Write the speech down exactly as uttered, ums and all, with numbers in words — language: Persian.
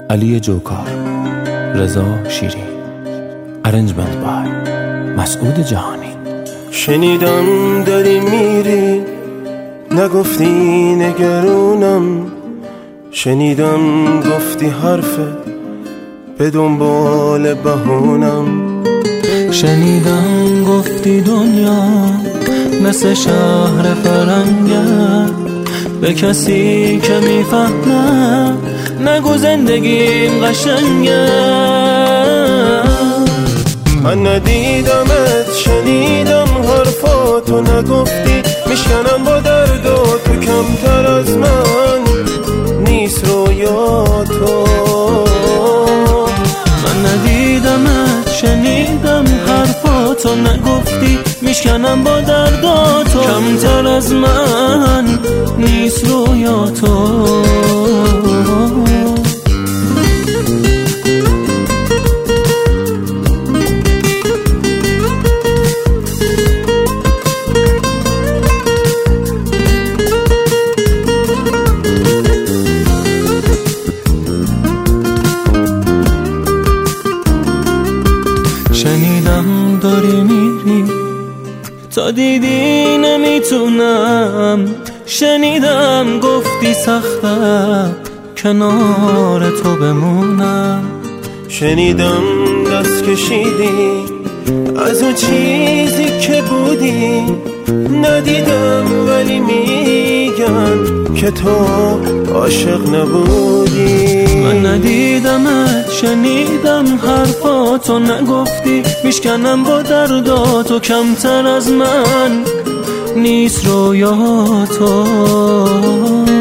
علی جوکار، رضا شیری، ارنجمنت بای مسعود جهانی. شنیدم داری میری، نگفتی نگرونم. شنیدم گفتی حرفه به دنبال بهونم. شنیدم گفتی دنیا مثل شهر فرنگه، به کسی که میفهمه نگو زندگیم قشنگه. من ندیدمت، شنیدم حرفاتو، نگفتی میشکنم با درد و تو کمتر از من نیست رویاتو. من ندیدمت، شنیدم حرفاتو، نگفتی میشکنم با درداتو کمتر از من نیست رویاتو. شنیدم داری میری، تا دیدی نمیتونم. شنیدم گفتی سخته کنار تو بمونم. شنیدم دست کشیدی از اون چیزی که بودی. ندیدم ولی میگن که تو عاشق نبودی. من ندیدمت، شنیدم حرفاتو، نگفتی میشکنم با درداتو کمتر از من نیست رویاتو.